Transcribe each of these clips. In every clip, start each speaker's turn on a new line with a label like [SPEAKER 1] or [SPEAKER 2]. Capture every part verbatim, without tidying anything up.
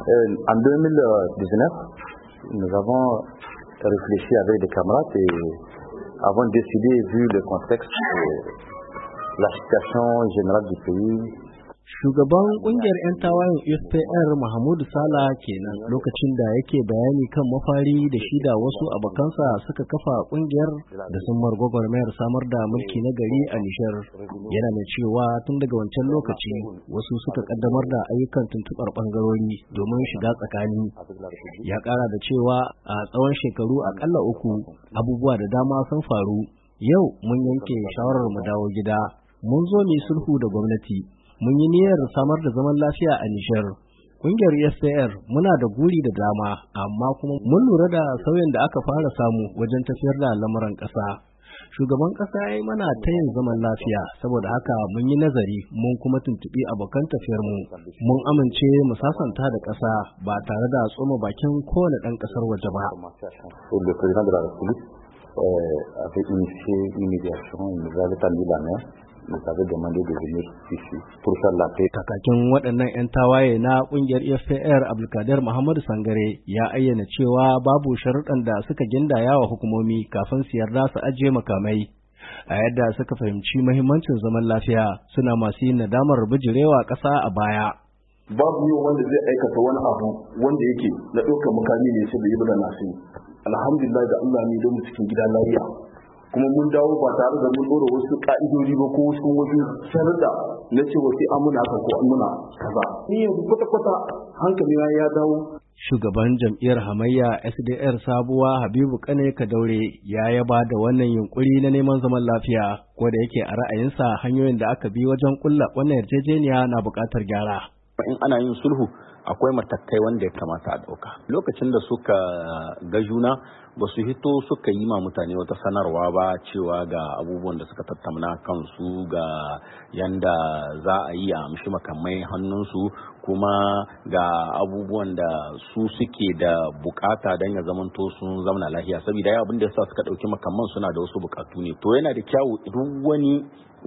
[SPEAKER 1] Euh, en deux mille dix-neuf, nous avons réfléchi avec des camarades et avons décidé, vu le contexte, la situation générale du pays.
[SPEAKER 2] Shugaban kungiyar 'yan tawayen F P R Mahmoud Sala kenan lokacin da yake bayani kan mafari da shi da wasu abokansa suka kafa kungiyar da sun gwagwarmayar samar da mulki na gari a Nijar. Yana mai cewa tun daga wancan lokaci wasu suka kaddamar da ayyukan tuntuɓar ɓangarori domin shiga tsakani. Ya ƙara da cewa a tsawon shekaru akalla uku abubuwa da dama sun faru. Yau mun yanke shawarar mu dawo gida. Mun zo mu sulhu da gwamnati. Mun yi niyyar samar da zaman lafiya a Nijar. Ƙungiyar F P R muna da guri da dama, amma kuma mun lura da sauyin da aka fara samu wajen tafiyar da lamuran ƙasa. Shugaban ƙasa ya yi mana tayin zaman lafiya, saboda haka mun yi nazari mun kuma tuntuɓi abokan tafiyarmu. Mun amince mu sasanta da ƙasa ba tare da tsoma bakin kowane ɗan ƙasar waje ba.
[SPEAKER 1] Le président de la République euh, avait initié une médiation, il nous avait tendu la main.
[SPEAKER 2] Kakakin waɗannan 'yan tawaye na ƙungiyar F P R Abdulkadir Muhammadu Sangare ya ayyana cewa babu sharuɗan da suka gindaya wa hukumomi kafin su yarda su ajiye makamai. A yadda suka fahimci mahimmancin zaman lafiya suna masu yin nadamar bijirewa ƙasa a baya.
[SPEAKER 3] Babu yau wanda zai aikata wani abu wanda yake na ɗaukar makami ne sai da yi bada nasu. Alhamdulillah da Allah ne don cikin gida lafiya. Kuma mun dawo ba tare da mun ɗora wasu ƙa'idodi ba ko wasu wasu sharuɗa na cewa sai an muna haka ko an muna kaza. Ni yanzu kwata-kwata hankali ya dawo.
[SPEAKER 2] Shugaban jam'iyyar hamayya S D R Sabuwa Habibu Kane Kadaure ya yaba da wannan yunkuri na neman zaman lafiya, ko da yake a ra'ayinsa hanyoyin da aka bi wajen kulla wannan yarjejeniya na buƙatar gyara.
[SPEAKER 4] In ana yin sulhu akwai matakai wanda ya kamata a ɗauka. Lokacin da suka ga juna ba su hito suka yi ma mutane wata sanarwa ba cewa ga abubuwan da suka tattauna kansu, ga yanda za a yi a amshi makamai hannunsu, kuma ga abubuwan da su suke da bukata don ya zamanto sun zamana lafiya, saboda ya abin da yasa suka ɗauki makamman suna da wasu bukatu ne. To yana da kyawu duk wani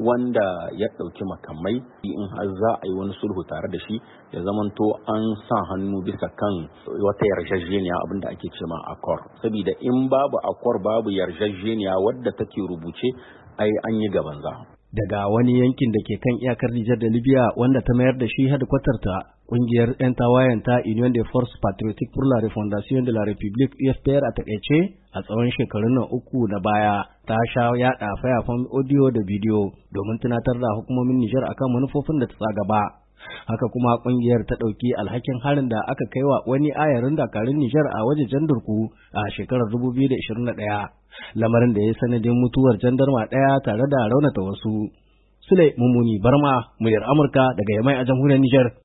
[SPEAKER 4] wanda ya ɗauki makamai in har za a yi wani sulhu tare da shi ya zamanto an sa hannu bisa kan wata yarjejeniya abinda ake ce ma akor, saboda in babu akor babu yarjejeniya wadda take rubuce ai an yi gaban za.
[SPEAKER 2] Daga wani yankin da ke kan iyakar Nijar da Libya wanda ta mayar da shi hedikwatar ta, ƙungiyar 'yan tawayen ta Union de Force Patriotique pour la Refondation de la République U F P R a takaice a tsawon shekarun nan uku na baya ta sha yaɗa fayafan audio da bidiyo domin tunatar da hukumomin Nijar akan manufofin da ta sa gaba. Haka kuma ƙungiyar ta ɗauki alhakin harin da aka kai wa wani ayarin dakarun Nijar a wajejen Durku a shekarar dubu biyu da ishirin da ɗaya, lamarin da ya sanadin mutuwar jandarma ɗaya tare da raunata wasu. Sule Mummuni Barma, muryar Amurka daga Yamai a jamhuriyar Nijar.